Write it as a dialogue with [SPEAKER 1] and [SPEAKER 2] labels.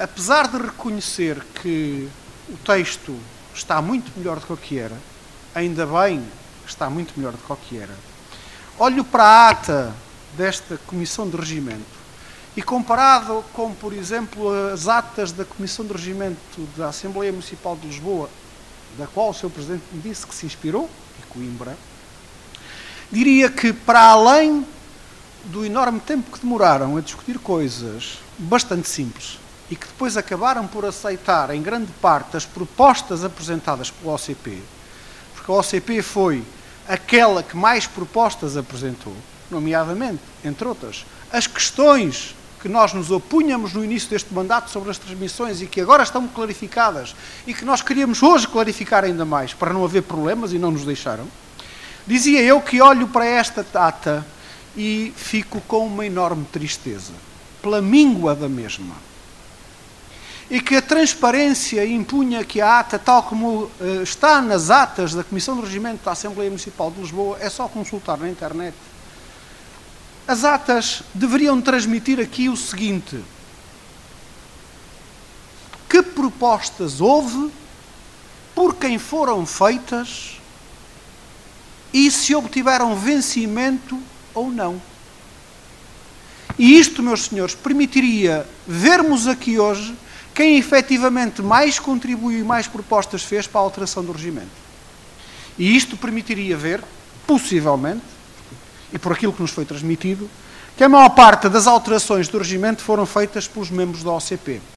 [SPEAKER 1] apesar de reconhecer que o texto está muito melhor do que era, ainda bem que está muito melhor do que era, olho para a ata desta Comissão de Regimento e comparado com, por exemplo, as atas da Comissão de Regimento da Assembleia Municipal de Lisboa, da qual o Sr. Presidente me disse que se inspirou, e Coimbra, diria que, para além do enorme tempo que demoraram a discutir coisas bastante simples e que depois acabaram por aceitar, em grande parte, as propostas apresentadas pelo OCP, porque a OCP foi aquela que mais propostas apresentou, nomeadamente, entre outras, as questões que nós nos opunhamos no início deste mandato sobre as transmissões e que agora estão clarificadas e que nós queríamos hoje clarificar ainda mais para não haver problemas e não nos deixaram, dizia eu que olho para esta ata e fico com uma enorme tristeza, pela míngua da mesma. E que a transparência impunha que a ata, tal como está nas atas da Comissão de Regimento da Assembleia Municipal de Lisboa, é só consultar na internet. As atas deveriam transmitir aqui o seguinte: que propostas houve, por quem foram feitas e se obtiveram vencimento ou não. E isto, meus senhores, permitiria vermos aqui hoje quem efetivamente mais contribuiu e mais propostas fez para a alteração do regimento. E isto permitiria ver, possivelmente, e por aquilo que nos foi transmitido, que a maior parte das alterações do regimento foram feitas pelos membros da OCP.